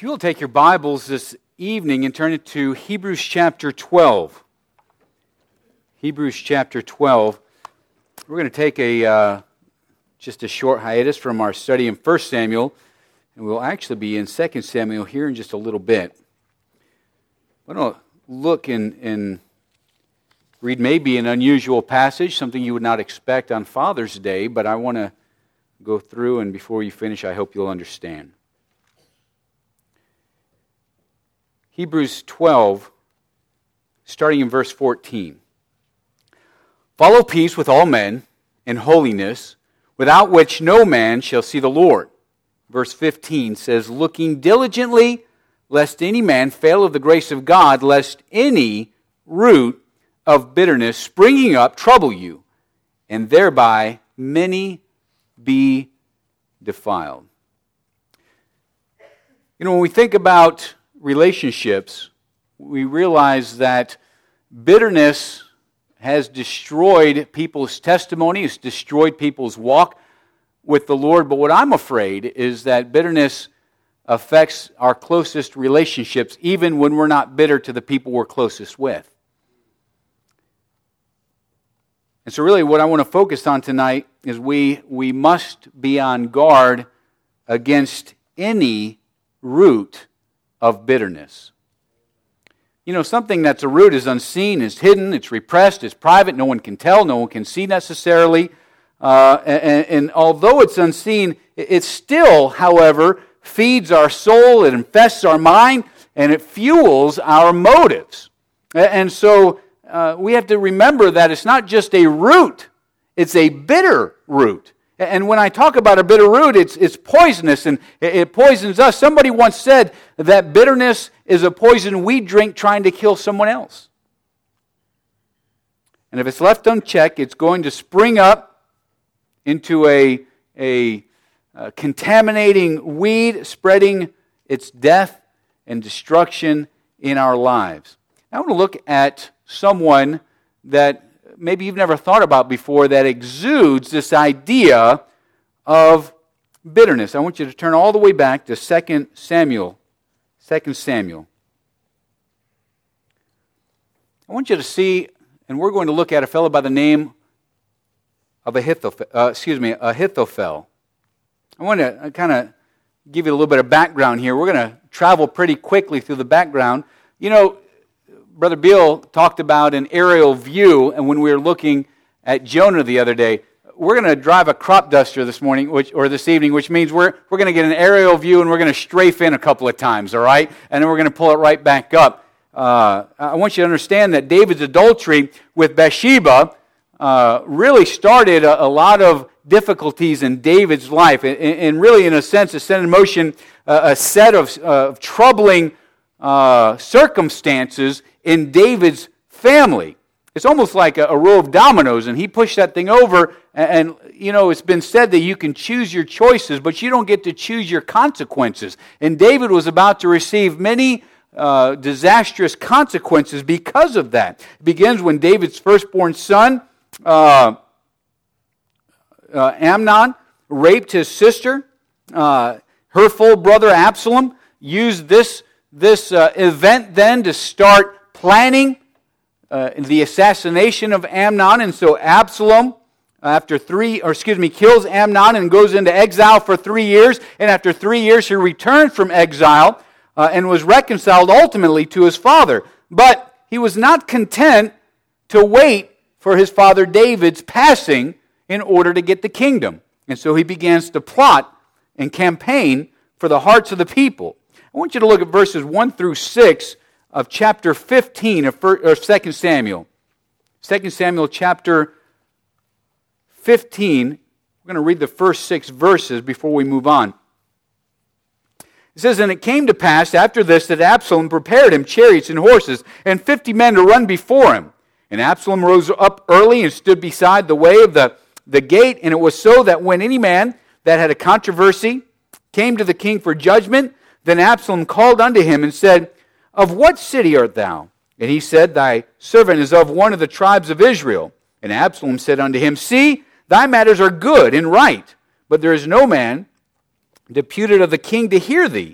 If you will take your Bibles this evening and turn it to Hebrews chapter 12. Hebrews chapter 12. We're going to take just a short hiatus from our study in 1 Samuel, and we'll actually be in 2 Samuel here in just a little bit. I'm going to look and read maybe an unusual passage, something you would not expect on Father's Day, but I want to go through, and before you finish, I hope you'll understand. Hebrews 12, starting in verse 14. Follow peace with all men and holiness, without which no man shall see the Lord. Verse 15 says, looking diligently, lest any man fail of the grace of God, lest any root of bitterness springing up trouble you, and thereby many be defiled. You know, when we think about relationships, we realize that bitterness has destroyed people's testimony, it's destroyed people's walk with the Lord. But what I'm afraid is that bitterness affects our closest relationships, even when we're not bitter to the people we're closest with. And so really what I want to focus on tonight is we must be on guard against any root of bitterness. You know, something that's a root is unseen, is hidden, it's repressed, it's private, no one can tell, no one can see necessarily. And although it's unseen, it still, however, feeds our soul, it infests our mind, and it fuels our motives. And so we have to remember that it's not just a root, it's a bitter root. And when I talk about a bitter root, it's poisonous and it poisons us. Somebody once said that bitterness is a poison we drink trying to kill someone else. And if it's left unchecked, it's going to spring up into a contaminating weed, spreading its death and destruction in our lives. I want to look at someone that maybe you've never thought about before that exudes this idea of bitterness. I want you to turn all the way back to 2 Samuel. 2 Samuel. I want you to see, and we're going to look at a fellow by the name of Ahithophel. I want to kind of give you a little bit of background here. We're going to travel pretty quickly through the background. You know, Brother Bill talked about an aerial view, and when we were looking at Jonah the other day, we're going to drive a crop duster this morning, this evening, which means we're going to get an aerial view and we're going to strafe in a couple of times, all right? And then we're going to pull it right back up. I want you to understand that David's adultery with Bathsheba really started a lot of difficulties in David's life, and really, in a sense, it set in motion a set of troubling circumstances in David's family. It's almost like a row of dominoes, and he pushed that thing over, and you know, it's been said that you can choose your choices, but you don't get to choose your consequences. And David was about to receive many disastrous consequences because of that. It begins when David's firstborn son, Amnon, raped his sister. Her full brother Absalom used this event then to start planning the assassination of Amnon, and so Absalom, kills Amnon and goes into exile for 3 years, and after 3 years he returned from exile and was reconciled ultimately to his father. But he was not content to wait for his father David's passing in order to get the kingdom, and so he begins to plot and campaign for the hearts of the people. I want you to look at verses 1 through 6 of chapter 15 of 2 Samuel. 2 Samuel chapter 15. We're going to read the first 6 verses before we move on. It says, and it came to pass after this that Absalom prepared him chariots and horses and 50 men to run before him. And Absalom rose up early and stood beside the way of the gate. And it was so that when any man that had a controversy came to the king for judgment, then Absalom called unto him and said, of what city art thou? And he said, thy servant is of one of the tribes of Israel. And Absalom said unto him, see, thy matters are good and right, but there is no man deputed of the king to hear thee.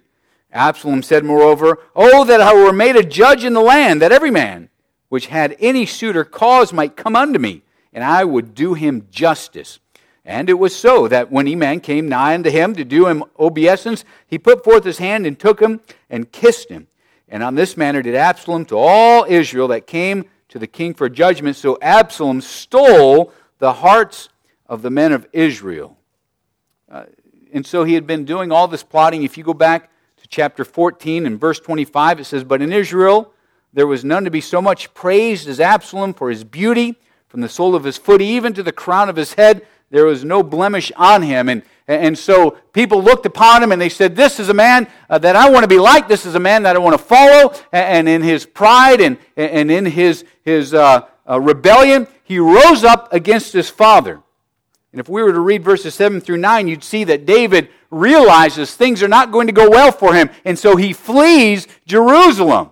Absalom said, moreover, "Oh, that I were made a judge in the land, that every man which had any suit or cause might come unto me, and I would do him justice." And it was so, that when any man came nigh unto him to do him obeisance, he put forth his hand and took him and kissed him. And on this manner did Absalom to all Israel that came to the king for judgment. So Absalom stole the hearts of the men of Israel. And so he had been doing all this plotting. If you go back to chapter 14 and verse 25, it says, "But in Israel there was none to be so much praised as Absalom for his beauty, from the sole of his foot even to the crown of his head. There was no blemish on him." And so people looked upon him and they said, "This is a man that I want to be like. This is a man that I want to follow." And in his pride and in his rebellion, he rose up against his father. And if we were to read verses 7 through 9, you'd see that David realizes things are not going to go well for him. And so he flees Jerusalem.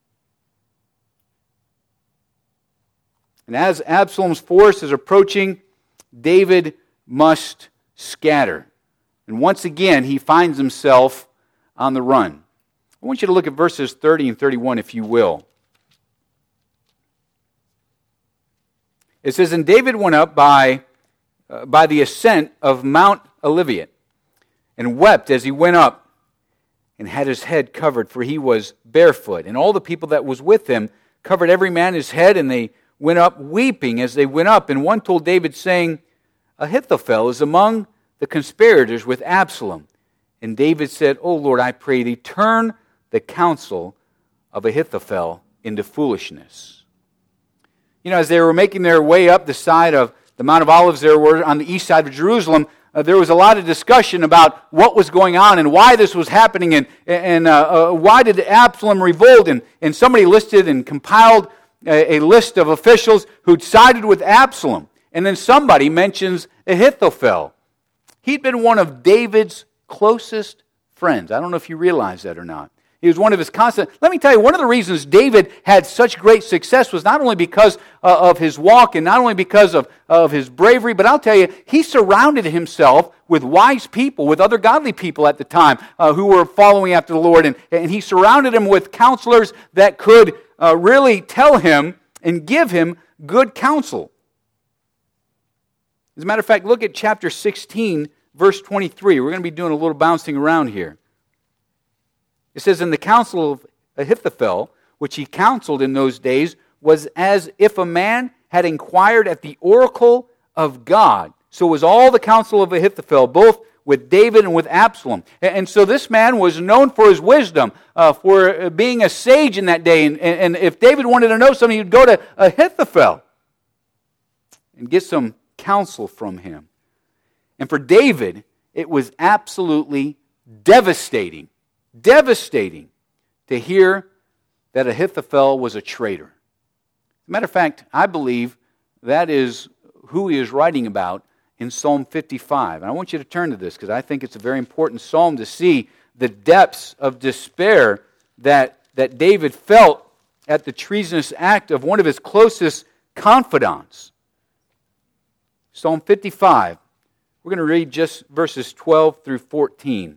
And as Absalom's force is approaching, David must scatter. And once again, he finds himself on the run. I want you to look at verses 30 and 31, if you will. It says, "And David went up by the ascent of Mount Olivet, and wept as he went up, and had his head covered, for he was barefoot. And all the people that was with him covered every man his head, and they went up weeping as they went up. And one told David, saying, Ahithophel is among the conspirators with Absalom. And David said, O Lord, I pray thee, turn the counsel of Ahithophel into foolishness." You know, as they were making their way up the side of the Mount of Olives, there were on the east side of Jerusalem, there was a lot of discussion about what was going on and why this was happening and why did Absalom revolt. And somebody listed and compiled a list of officials who'd sided with Absalom. And then somebody mentions Ahithophel. He'd been one of David's closest friends. I don't know if you realize that or not. He was one of his constant. Let me tell you, one of the reasons David had such great success was not only because of his walk and not only because of his bravery, but I'll tell you, he surrounded himself with wise people, with other godly people at the time who were following after the Lord. And he surrounded him with counselors that could really tell him and give him good counsel. As a matter of fact, look at chapter 16, verse 23. We're going to be doing a little bouncing around here. It says, "And the counsel of Ahithophel, which he counseled in those days, was as if a man had inquired at the oracle of God. So was all the counsel of Ahithophel, both with David and with Absalom." And so this man was known for his wisdom, for being a sage in that day. And if David wanted to know something, he'd go to Ahithophel and get some counsel from him. And for David, it was absolutely devastating to hear that Ahithophel was a traitor. As a matter of fact, I believe that is who he is writing about in Psalm 55. And I want you to turn to this because I think it's a very important psalm to see the depths of despair that David felt at the treasonous act of one of his closest confidants. Psalm 55. We're going to read just verses 12 through 14.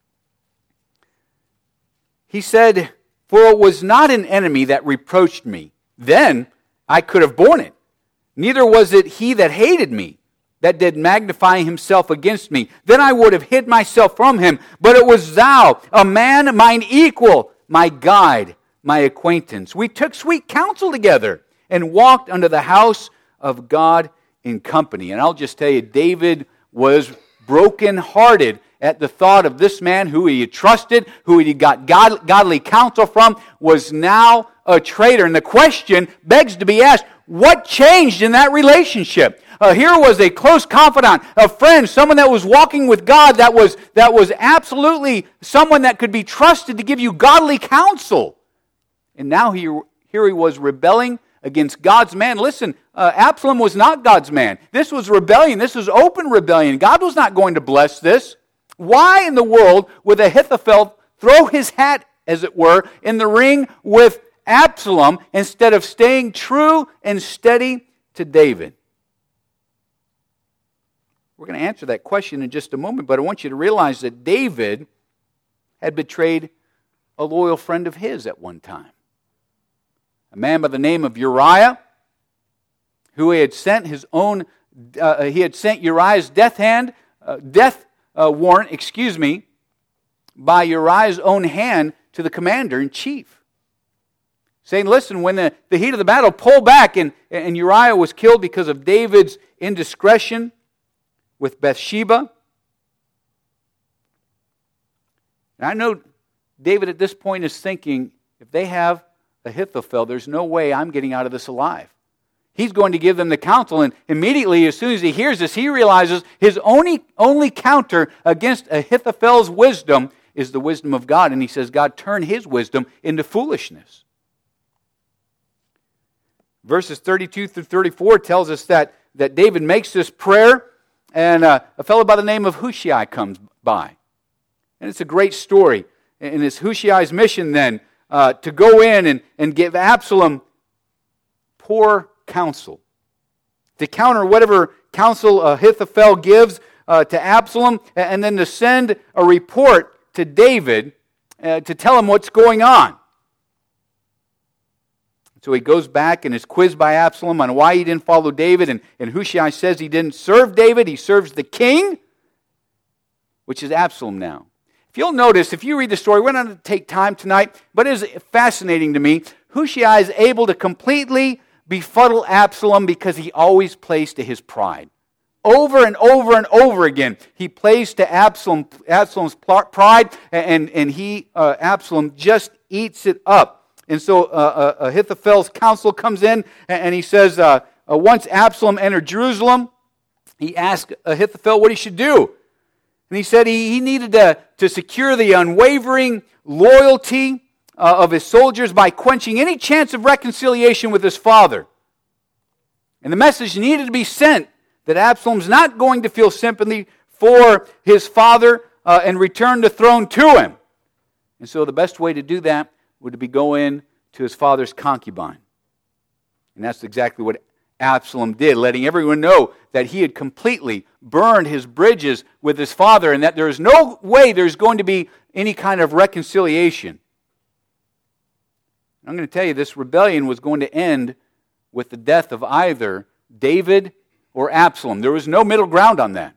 He said, "For it was not an enemy that reproached me. Then I could have borne it. Neither was it he that hated me, that did magnify himself against me. Then I would have hid myself from him. But it was thou, a man mine equal, my guide, my acquaintance. We took sweet counsel together and walked unto the house of God in company." And I'll just tell you, David was brokenhearted at the thought of this man who he had trusted, who he got godly counsel from, was now a traitor. And the question begs to be asked, what changed in that relationship? Here was a close confidant, a friend, someone that was walking with God, that was absolutely someone that could be trusted to give you godly counsel. And now here he was rebelling against God's man. Listen, Absalom was not God's man. This was rebellion. This was open rebellion. God was not going to bless this. Why in the world would Ahithophel throw his hat, as it were, in the ring with Absalom instead of staying true and steady to David? We're going to answer that question in just a moment, but I want you to realize that David had betrayed a loyal friend of his at one time. A man by the name of Uriah, who he had sent Uriah's death warrant, by Uriah's own hand to the commander-in-chief, saying, listen, when the heat of the battle, pull back, and Uriah was killed because of David's indiscretion with Bathsheba. And I know David at this point is thinking, if they have Ahithophel, there's no way I'm getting out of this alive. He's going to give them the counsel, and immediately, as soon as he hears this, he realizes his only counter against Ahithophel's wisdom is the wisdom of God. And he says, God, turn his wisdom into foolishness. Verses 32 through 34 tells us that David makes this prayer, and a fellow by the name of Hushai comes by. And it's a great story. And it's Hushai's mission then to go in and give Absalom poor counsel, to counter whatever counsel Ahithophel gives to Absalom, and then to send a report to David to tell him what's going on. So he goes back and is quizzed by Absalom on why he didn't follow David, and Hushai says he didn't serve David, he serves the king, which is Absalom now. If you'll notice, if you read the story, we're not going to take time tonight, but it is fascinating to me. Hushai is able to completely befuddle Absalom because he always plays to his pride. Over and over and over again, he plays to Absalom's pride, and Absalom just eats it up. And so Ahithophel's counsel comes in, and he says, once Absalom entered Jerusalem, he asked Ahithophel what he should do. And he said he needed to secure the unwavering loyalty of his soldiers by quenching any chance of reconciliation with his father. And the message needed to be sent that Absalom's not going to feel sympathy for his father and return the throne to him. And so the best way to do that would be go in to his father's concubine. And that's exactly what Absalom did, letting everyone know that he had completely burned his bridges with his father and that there is no way there's going to be any kind of reconciliation. I'm going to tell you, this rebellion was going to end with the death of either David or Absalom. There was no middle ground on that.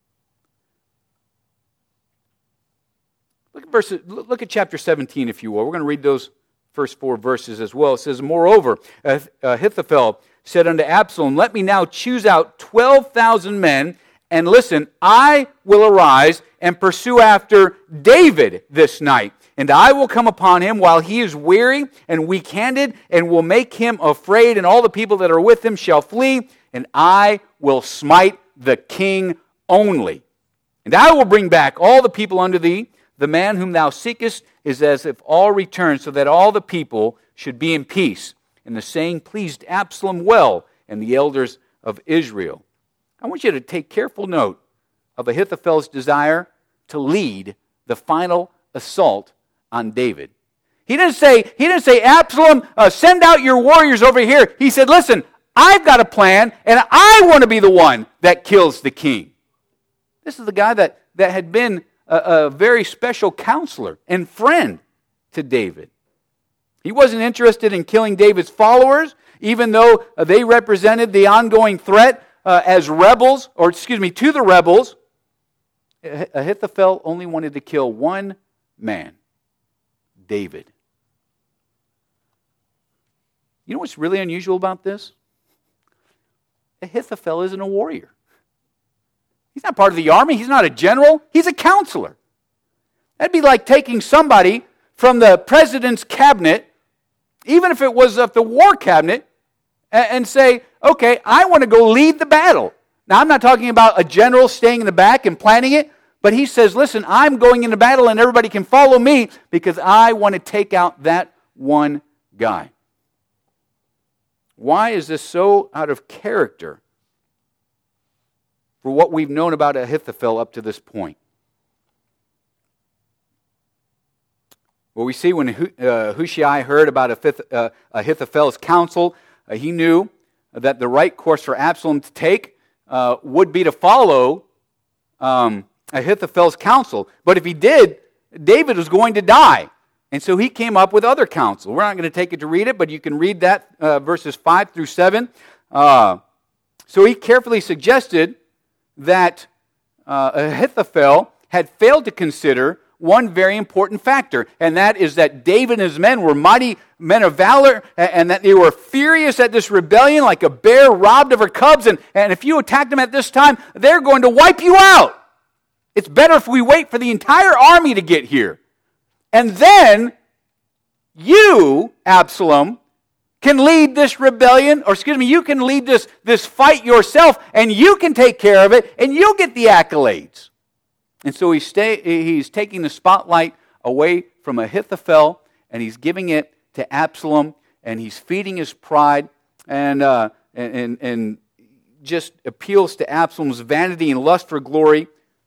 Look at chapter 17, if you will. We're going to read those first 4 verses as well. It says, moreover, Ahithophel said unto Absalom, let me now choose out 12,000 men, and listen, I will arise and pursue after David this night. And I will come upon him while he is weary and weak-handed, and will make him afraid, and all the people that are with him shall flee, and I will smite the king only. And I will bring back all the people unto thee. The man whom thou seekest is as if all returned, so that all the people should be in peace. And the saying pleased Absalom well, and the elders of Israel. I want you to take careful note of Ahithophel's desire to lead the final assault on David. He didn't say, Absalom, send out your warriors over here. He said, listen, I've got a plan, and I want to be the one that kills the king. This is the guy that had been a very special counselor and friend to David. He wasn't interested in killing David's followers, even though they represented the ongoing threat to the rebels. Ahithophel only wanted to kill one man, David. You know what's really unusual about this? Ahithophel isn't a warrior. He's not part of the army. He's not a general. He's a counselor. That'd be like taking somebody from the president's cabinet, even if it was of the war cabinet, and say, okay, I want to go lead the battle. Now, I'm not talking about a general staying in the back and planning it, but he says, listen, I'm going into battle and everybody can follow me because I want to take out that one guy. Why is this so out of character for what we've known about Ahithophel up to this point? Well, we see when Hushai heard about Ahithophel's counsel, he knew that the right course for Absalom to take would be to follow Ahithophel's counsel. But if he did, David was going to die. And so he came up with other counsel. We're not going to take it to read it, but you can read that, verses 5 through 7. So he carefully suggested that Ahithophel had failed to consider one very important factor, and that is that David and his men were mighty men of valor, and that they were furious at this rebellion like a bear robbed of her cubs, and if you attack them at this time, they're going to wipe you out. It's better if we wait for the entire army to get here. And then you, Absalom, can lead this rebellion, you can lead this fight yourself, and you can take care of it, and you'll get the accolades. And so he's taking the spotlight away from Ahithophel, and he's giving it to Absalom, and he's feeding his pride, and just appeals to Absalom's vanity and lust for glory.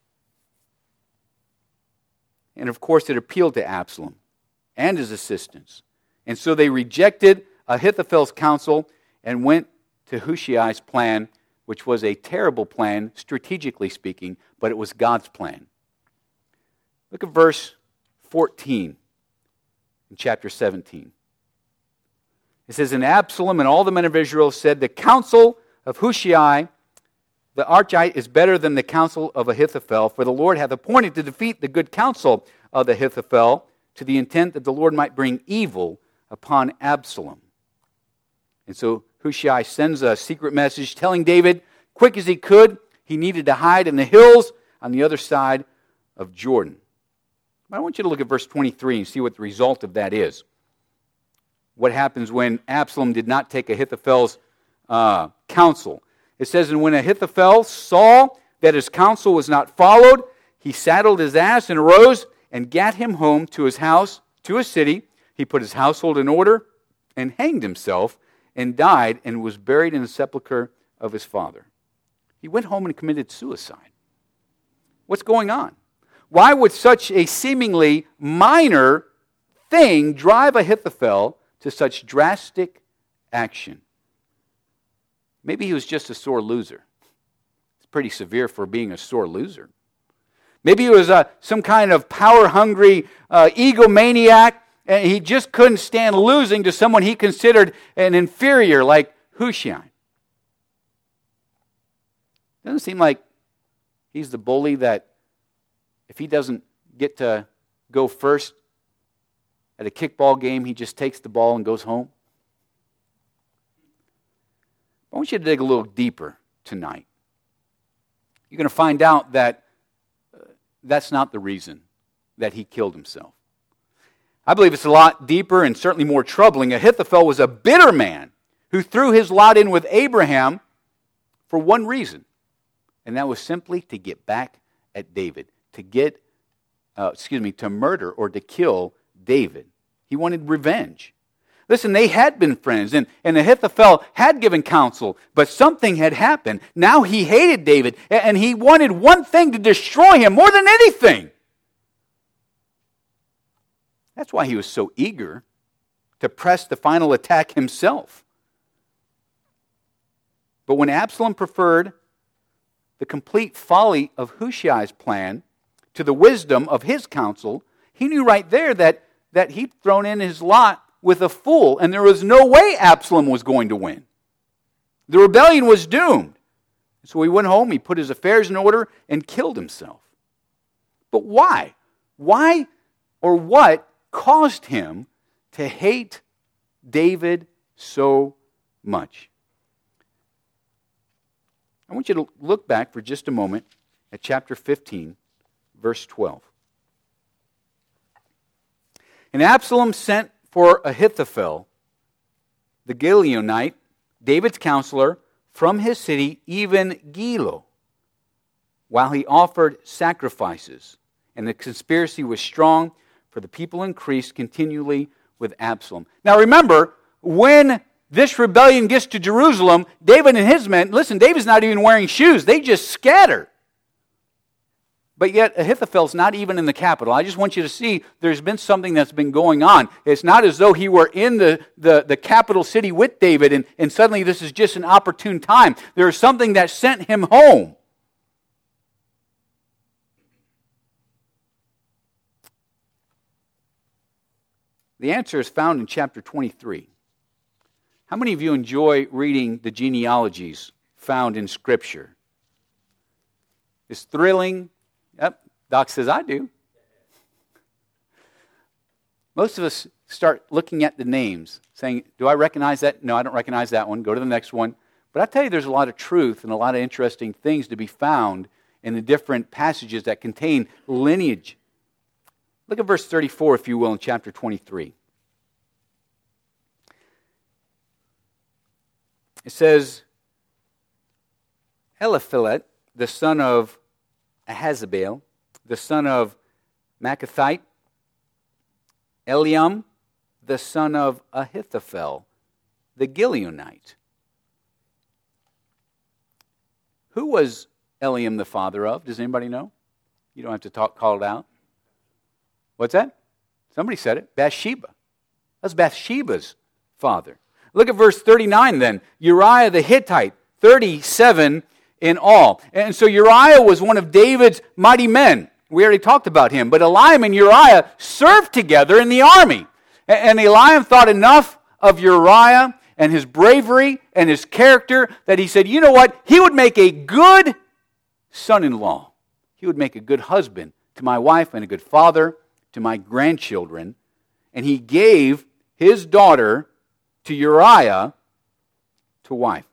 And of course, it appealed to Absalom and his assistants. And so they rejected Ahithophel's counsel and went to Hushai's plan, which was a terrible plan, strategically speaking, but it was God's plan. Look at verse 14 in chapter 17. It says, And Absalom and all the men of Israel said, The counsel of Hushai the Archite is better than the counsel of Ahithophel, for the Lord hath appointed to defeat the good counsel of Ahithophel, to the intent that the Lord might bring evil upon Absalom. And so Hushai sends a secret message telling David, quick as he could, he needed to hide in the hills on the other side of Jordan. I want you to look at verse 23 and see what the result of that is. What happens when Absalom did not take Ahithophel's counsel. It says, And when Ahithophel saw that his counsel was not followed, he saddled his ass and arose and gat him home to his house, to his city. He put his household in order and hanged himself and died and was buried in the sepulchre of his father. He went home and committed suicide. What's going on? Why would such a seemingly minor thing drive Ahithophel to such drastic action? Maybe he was just a sore loser. It's pretty severe for being a sore loser. Maybe he was some kind of power-hungry egomaniac, and he just couldn't stand losing to someone he considered an inferior like Hushai. Doesn't seem like he's the bully that if he doesn't get to go first at a kickball game, he just takes the ball and goes home. I want you to dig a little deeper tonight. You're going to find out that that's not the reason that he killed himself. I believe it's a lot deeper and certainly more troubling. Ahithophel was a bitter man who threw his lot in with Abraham for one reason, and that was simply to get back at David, to murder or to kill David. He wanted revenge. Listen, they had been friends, and Ahithophel had given counsel, but something had happened. Now he hated David, and he wanted one thing to destroy him more than anything. That's why he was so eager to press the final attack himself. But when Absalom preferred the complete folly of Hushai's plan to the wisdom of his counsel, he knew right there that he'd thrown in his lot with a fool, and there was no way Absalom was going to win. The rebellion was doomed. So he went home, he put his affairs in order, and killed himself. But why? Why or what caused him to hate David so much? I want you to look back for just a moment at chapter 15, verse 12. And Absalom sent for Ahithophel, the Gileonite, David's counselor, from his city, even Gilo, while he offered sacrifices. And the conspiracy was strong, for the people increased continually with Absalom. Now remember, when this rebellion gets to Jerusalem, David and his men, listen, David's not even wearing shoes. They just scatter. But yet Ahithophel's not even in the capital. I just want you to see there's been something that's been going on. It's not as though he were in the capital city with David and suddenly this is just an opportune time. There is something that sent him home. The answer is found in chapter 23. How many of you enjoy reading the genealogies found in Scripture? It's thrilling. Yep, Doc says I do. Most of us start looking at the names, saying, do I recognize that? No, I don't recognize that one. Go to the next one. But I tell you, there's a lot of truth and a lot of interesting things to be found in the different passages that contain lineage. Look at verse 34, if you will, in chapter 23. It says, Eliphelet, the son of Ahazabel, the son of Maacathite, Eliam, the son of Ahithophel, the Gileonite. Who was Eliam the father of? Does anybody know? You don't have to call it out. What's that? Somebody said it. Bathsheba. That's Bathsheba's father. Look at verse 39 then. Uriah the Hittite, 37 in all. And so Uriah was one of David's mighty men. We already talked about him. But Eliam and Uriah served together in the army. And Eliam thought enough of Uriah and his bravery and his character that he said, you know what? He would make a good son-in-law. He would make a good husband to my wife and a good father to my grandchildren. And he gave his daughter to Uriah to wife.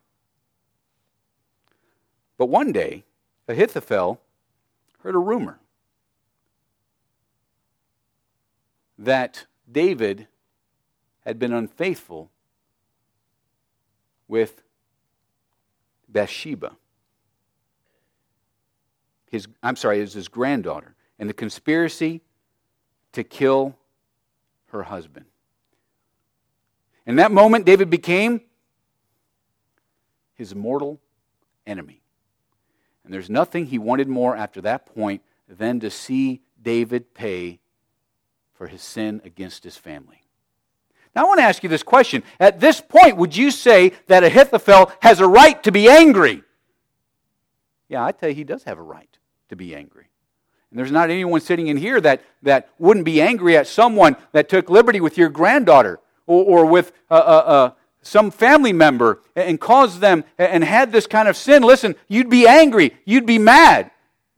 But one day, Ahithophel heard a rumor that David had been unfaithful with Bathsheba. It was his granddaughter. And the conspiracy to kill her husband. In that moment, David became his mortal enemy. And there's nothing he wanted more after that point than to see David pay for his sin against his family. Now I want to ask you this question. At this point, would you say that Ahithophel has a right to be angry? Yeah, I tell you, he does have a right to be angry. And there's not anyone sitting in here that wouldn't be angry at someone that took liberty with your granddaughter or with some family member and caused them and had this kind of sin. Listen, you'd be angry. You'd be mad.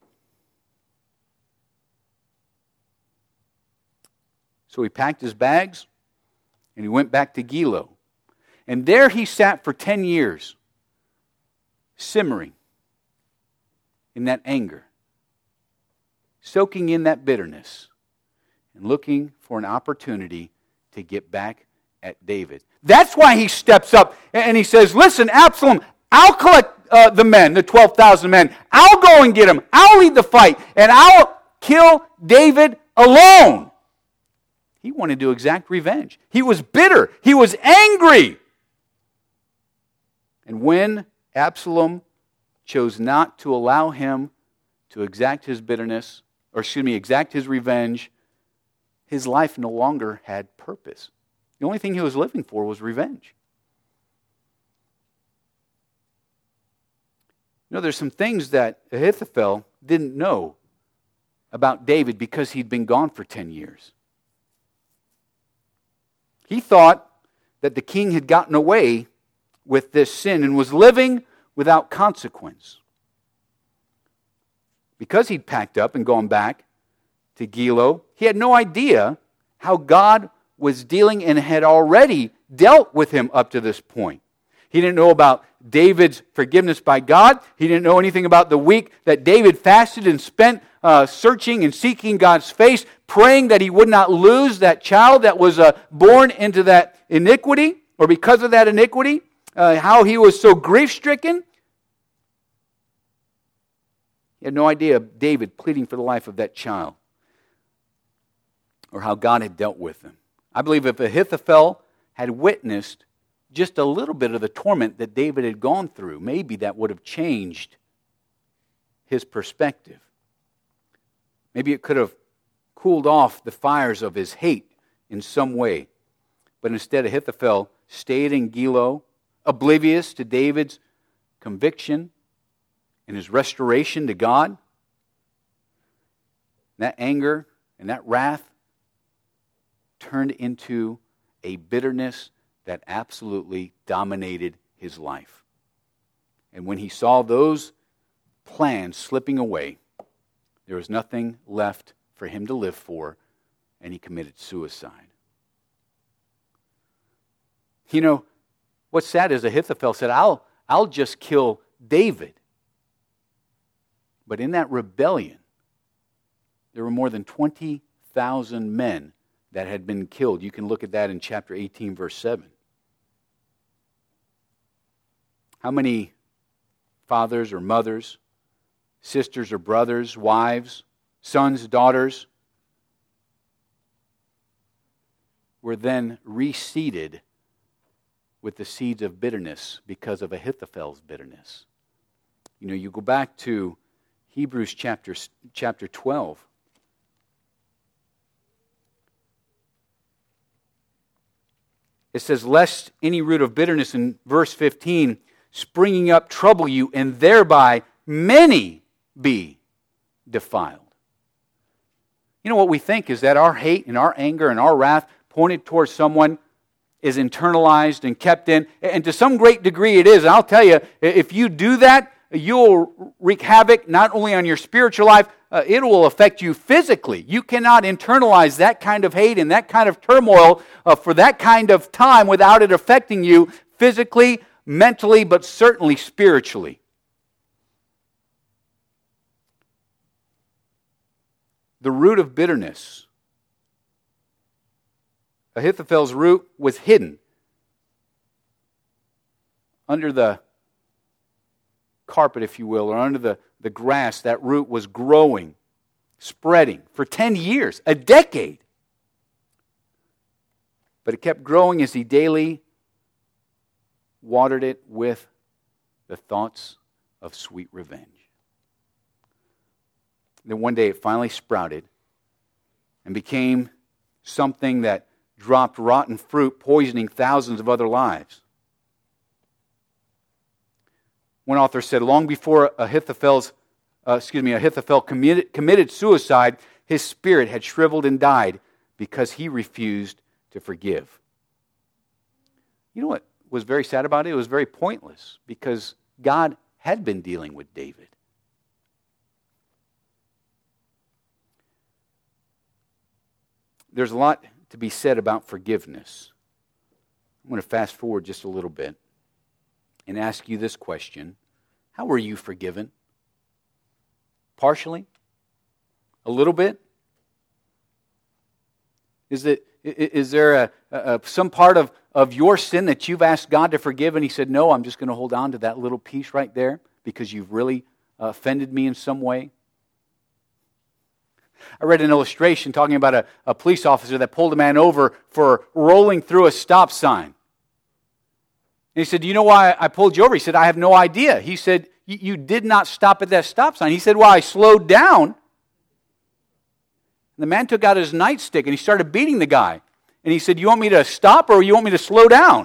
So he packed his bags and he went back to Gilo. And there he sat for 10 years, simmering in that anger, soaking in that bitterness, and looking for an opportunity to get back at David. That's why he steps up and he says, listen, Absalom, I'll collect the men, the 12,000 men. I'll go and get them. I'll lead the fight, and I'll kill David alone. He wanted to exact revenge. He was bitter. He was angry. And when Absalom chose not to allow him to exact his bitterness, exact his revenge, his life no longer had purpose. The only thing he was living for was revenge. You know, there's some things that Ahithophel didn't know about David because he'd been gone for 10 years. He thought that the king had gotten away with this sin and was living without consequence. Because he'd packed up and gone back to Gilo, he had no idea how God was dealing and had already dealt with him up to this point. He didn't know about David's forgiveness by God. He didn't know anything about the week that David fasted and spent searching and seeking God's face, praying that he would not lose that child that was born into that iniquity, or because of that iniquity, how he was so grief-stricken. He had no idea of David pleading for the life of that child, or how God had dealt with him. I believe if Ahithophel had witnessed just a little bit of the torment that David had gone through, maybe that would have changed his perspective. Maybe it could have cooled off the fires of his hate in some way. But instead, Ahithophel stayed in Gilo, oblivious to David's conviction and his restoration to God. That anger and that wrath turned into a bitterness that absolutely dominated his life. And when he saw those plans slipping away, there was nothing left for him to live for, and he committed suicide. You know, what's sad is Ahithophel said, I'll just kill David. But in that rebellion, there were more than 20,000 men that had been killed. You can look at that in chapter 18, verse 7. How many fathers or mothers, sisters or brothers, wives, sons, daughters were then reseeded with the seeds of bitterness because of Ahithophel's bitterness? You know, you go back to Hebrews chapter 12. It says, lest any root of bitterness, in verse 15, springing up trouble you, and thereby many be defiled. You know, what we think is that our hate and our anger and our wrath pointed towards someone is internalized and kept in, and to some great degree it is. And I'll tell you, if you do that, you'll wreak havoc not only on your spiritual life, it will affect you physically. You cannot internalize that kind of hate and that kind of turmoil for that kind of time without it affecting you physically, mentally, but certainly spiritually. The root of bitterness. Ahithophel's root was hidden under the carpet, if you will, or under the grass. That root was growing, spreading for 10 years, a decade. But it kept growing as he daily watered it with the thoughts of sweet revenge. Then one day it finally sprouted and became something that dropped rotten fruit, poisoning thousands of other lives. One author said, long before Ahithophel committed suicide, his spirit had shriveled and died because he refused to forgive. You know what was very sad about it? It was very pointless because God had been dealing with David. There's a lot to be said about forgiveness. I'm going to fast forward just a little bit and ask you this question. How were you forgiven? Partially? A little bit? Is there some part of your sin that you've asked God to forgive and He said, no, I'm just going to hold on to that little piece right there because you've really offended me in some way? I read an illustration talking about a police officer that pulled a man over for rolling through a stop sign. And he said, do you know why I pulled you over? He said, I have no idea. He said, you did not stop at that stop sign. He said, well, I slowed down. And the man took out his nightstick and he started beating the guy. And he said, you want me to stop or you want me to slow down?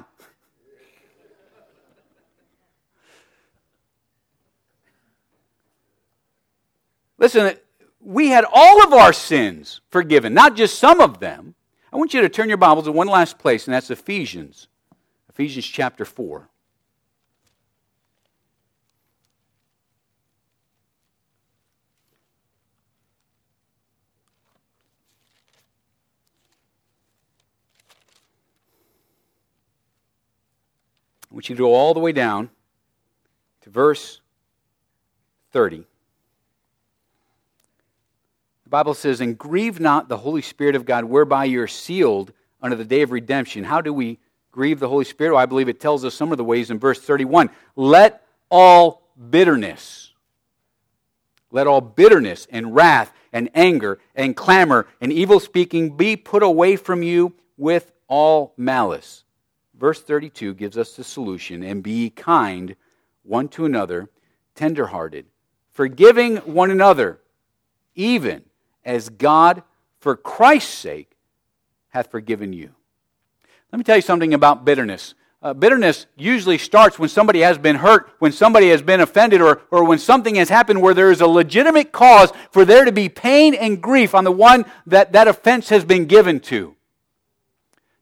Listen, we had all of our sins forgiven, not just some of them. I want you to turn your Bibles to one last place, and that's Ephesians. Ephesians chapter 4. I want you to go all the way down to verse 30. The Bible says, and grieve not the Holy Spirit of God, whereby you are sealed unto the day of redemption. How do we grieve the Holy Spirit? Well, I believe it tells us some of the ways in verse 31. Let all bitterness and wrath and anger and clamor and evil speaking be put away from you with all malice. Verse 32 gives us the solution. And be ye kind one to another, tenderhearted, forgiving one another, even as God, for Christ's sake, hath forgiven you. Let me tell you something about bitterness. Bitterness usually starts when somebody has been hurt, when somebody has been offended, or when something has happened where there is a legitimate cause for there to be pain and grief on the one that offense has been given to.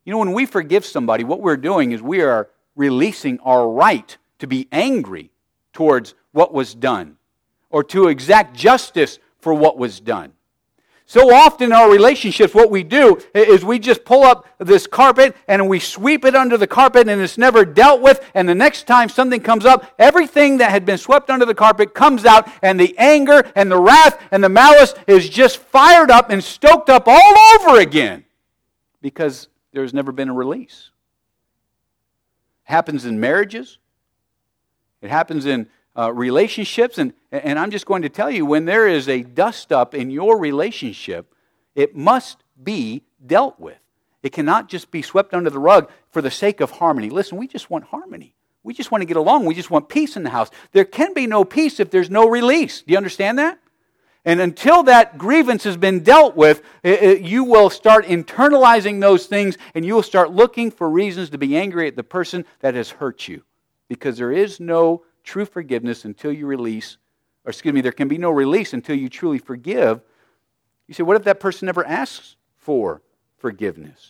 You know, when we forgive somebody, what we're doing is we are releasing our right to be angry towards what was done or to exact justice for what was done. So often in our relationships, what we do is we just pull up this carpet and we sweep it under the carpet and it's never dealt with. And the next time something comes up, everything that had been swept under the carpet comes out, and the anger and the wrath and the malice is just fired up and stoked up all over again because there's never been a release. It happens in marriages. It happens in relationships, and I'm just going to tell you, when there is a dust-up in your relationship, it must be dealt with. It cannot just be swept under the rug for the sake of harmony. Listen, we just want harmony. We just want to get along. We just want peace in the house. There can be no peace if there's no release. Do you understand that? And until that grievance has been dealt with, you will start internalizing those things, and you will start looking for reasons to be angry at the person that has hurt you. Because there is no true forgiveness until you release, or there can be no release until you truly forgive. You say, what if that person never asks for forgiveness?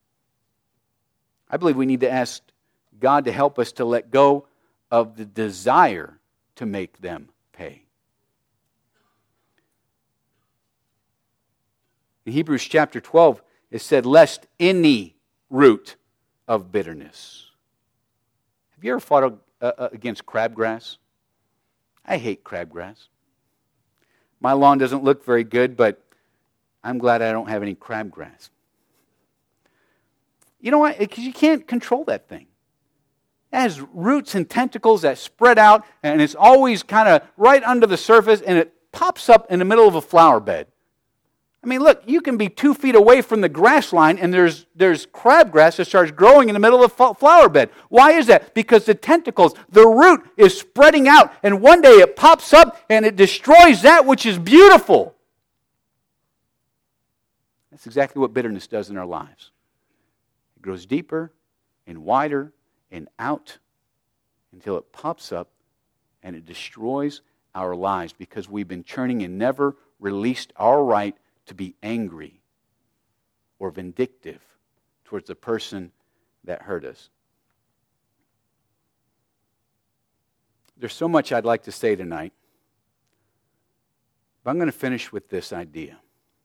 I believe we need to ask God to help us to let go of the desire to make them pay. In Hebrews chapter 12, it said, lest any root of bitterness. Have you ever fought against crabgrass? I hate crabgrass. My lawn doesn't look very good, but I'm glad I don't have any crabgrass. You know why? Because you can't control that thing. It has roots and tentacles that spread out, and it's always kind of right under the surface, and it pops up in the middle of a flower bed. I mean, look, you can be 2 feet away from the grass line, and there's crabgrass that starts growing in the middle of the flower bed. Why is that? Because the tentacles, the root is spreading out, and one day it pops up and it destroys that which is beautiful. That's exactly what bitterness does in our lives. It grows deeper and wider and out until it pops up and it destroys our lives because we've been churning and never released our right to be angry or vindictive towards the person that hurt us. There's so much I'd like to say tonight, but I'm going to finish with this idea.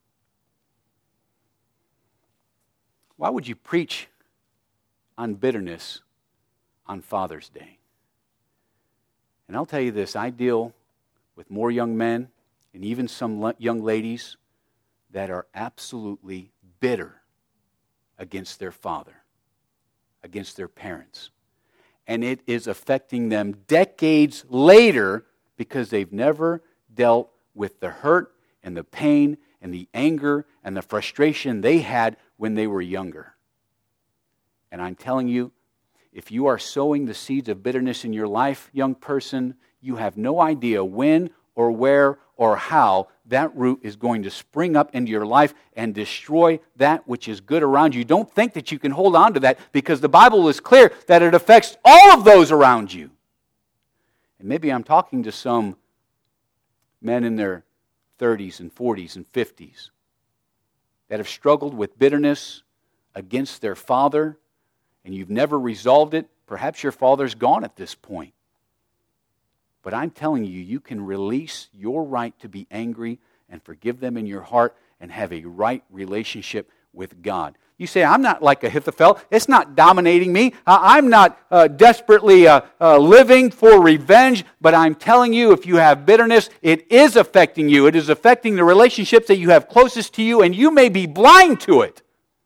Why would you preach on bitterness on Father's Day? And I'll tell you this, I deal with more young men and even some young ladies that are absolutely bitter against their father, against their parents. And it is affecting them decades later because they've never dealt with the hurt and the pain and the anger and the frustration they had when they were younger. And I'm telling you, if you are sowing the seeds of bitterness in your life, young person, you have no idea when or where or how that root is going to spring up into your life and destroy that which is good around you. Don't think that you can hold on to that because the Bible is clear that it affects all of those around you. And maybe I'm talking to some men in their 30s and 40s and 50s that have struggled with bitterness against their father and you've never resolved it. Perhaps your father's gone at this point. But I'm telling you, you can release your right to be angry and forgive them in your heart and have a right relationship with God. You say, I'm not like Ahithophel. It's not dominating me. I'm not desperately living for revenge. But I'm telling you, if you have bitterness, it is affecting you. It is affecting the relationships that you have closest to you, and you may be blind to it.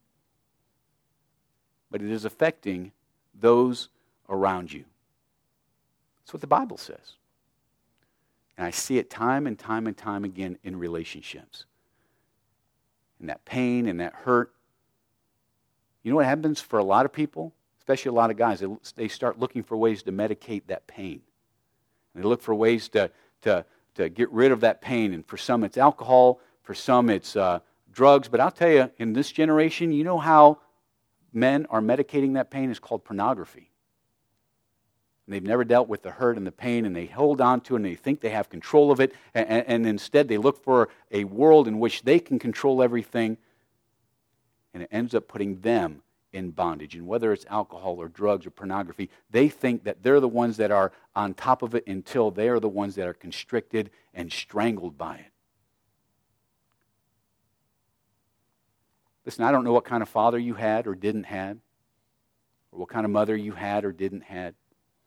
But it is affecting those around you. That's what the Bible says. And I see it time and time and time again in relationships. And that pain and that hurt. You know what happens for a lot of people, especially a lot of guys? They start looking for ways to medicate that pain. And they look for ways to get rid of that pain. And for some it's alcohol, for some it's drugs. But I'll tell you, in this generation, you know how men are medicating that pain? It's called pornography. And they've never dealt with the hurt and the pain, and they hold on to it, and they think they have control of it, and instead they look for a world in which they can control everything, and it ends up putting them in bondage. And whether it's alcohol or drugs or pornography, they think that they're the ones that are on top of it until they are the ones that are constricted and strangled by it. Listen, I don't know what kind of father you had or didn't have, or what kind of mother you had or didn't have.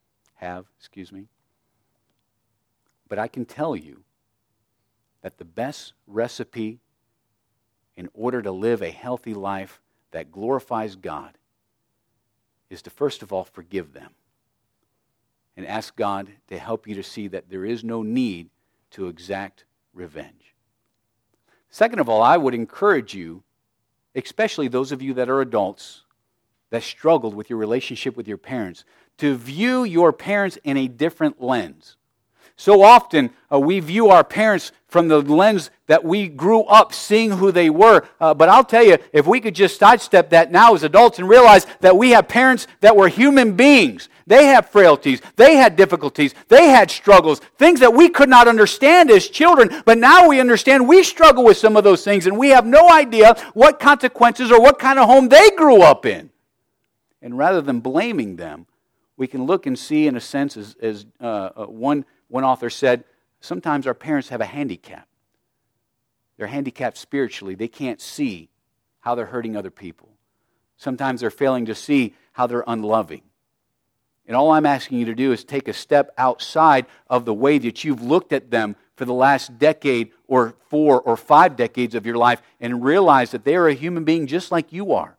But I can tell you that the best recipe in order to live a healthy life that glorifies God is to first of all forgive them and ask God to help you to see that there is no need to exact revenge. Second of all, I would encourage you, especially those of you that are adults that struggled with your relationship with your parents, to view your parents in a different lens. So often we view our parents from the lens that we grew up seeing who they were. But I'll tell you, if we could just sidestep that now as adults and realize that we have parents that were human beings. They have frailties. They had difficulties. They had struggles. Things that we could not understand as children. But now we understand we struggle with some of those things. And we have no idea what consequences or what kind of home they grew up in. And rather than blaming them, we can look and see in a sense as one author said, sometimes our parents have a handicap. They're handicapped spiritually. They can't see how they're hurting other people. Sometimes they're failing to see how they're unloving. And all I'm asking you to do is take a step outside of the way that you've looked at them for the last decade or 4 or 5 decades of your life and realize that they are a human being just like you are.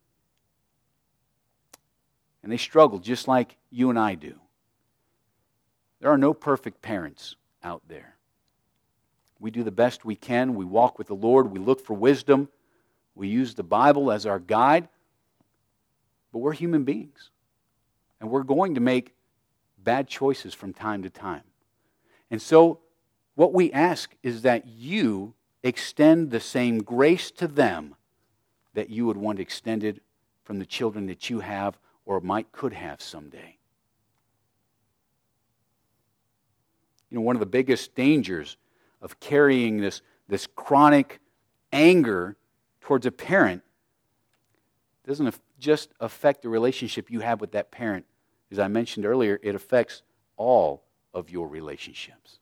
And they struggle just like you and I do. There are no perfect parents out there. We do the best we can. We walk with the Lord. We look for wisdom. We use the Bible as our guide. But we're human beings. And we're going to make bad choices from time to time. And so what we ask is that you extend the same grace to them that you would want extended from the children that you have or could have someday. You know, one of the biggest dangers of carrying this chronic anger towards a parent doesn't just affect the relationship you have with that parent. As I mentioned earlier, it affects all of your relationships.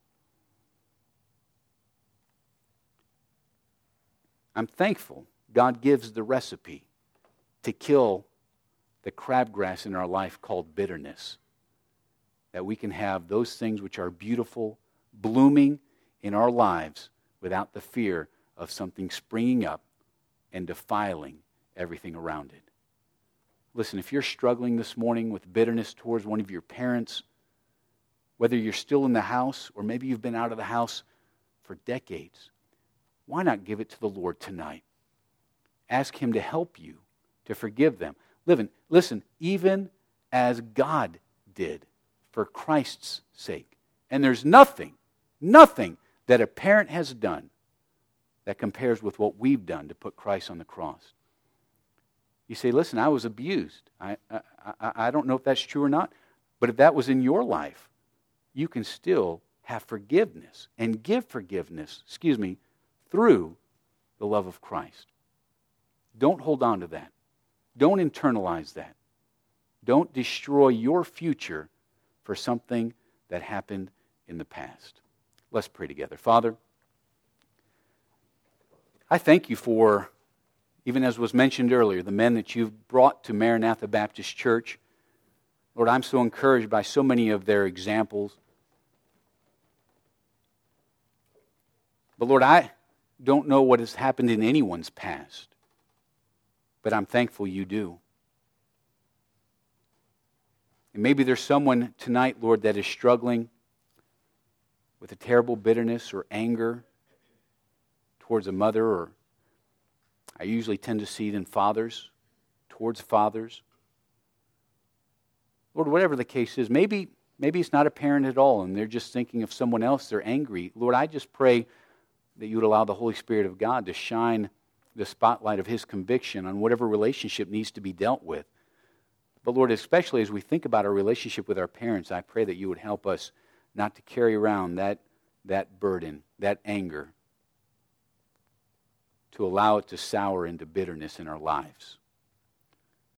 I'm thankful God gives the recipe to kill the crabgrass in our life called bitterness. That we can have those things which are beautiful, blooming in our lives without the fear of something springing up and defiling everything around it. Listen, if you're struggling this morning with bitterness towards one of your parents, whether you're still in the house or maybe you've been out of the house for decades, why not give it to the Lord tonight? Ask Him to help you to forgive them. Listen, even as God did for Christ's sake. And there's nothing that a parent has done that compares with what we've done to put Christ on the cross. You say, listen, I was abused. I don't know if that's true or not, but if that was in your life, you can still have forgiveness and give forgiveness, through the love of Christ. Don't hold on to that. Don't internalize that. Don't destroy your future for something that happened in the past. Let's pray together. Father, I thank you for, even as was mentioned earlier, the men that you've brought to Maranatha Baptist Church. Lord, I'm so encouraged by so many of their examples. But Lord, I don't know what has happened in anyone's past, but I'm thankful you do. And maybe there's someone tonight, Lord, that is struggling with a terrible bitterness or anger towards a mother, or I usually tend to see it in fathers, towards fathers. Lord, whatever the case is, maybe it's not a parent at all and they're just thinking of someone else, they're angry. Lord, I just pray that you would allow the Holy Spirit of God to shine the spotlight of His conviction on whatever relationship needs to be dealt with. But Lord, especially as we think about our relationship with our parents, I pray that you would help us not to carry around that burden, that anger, to allow it to sour into bitterness in our lives.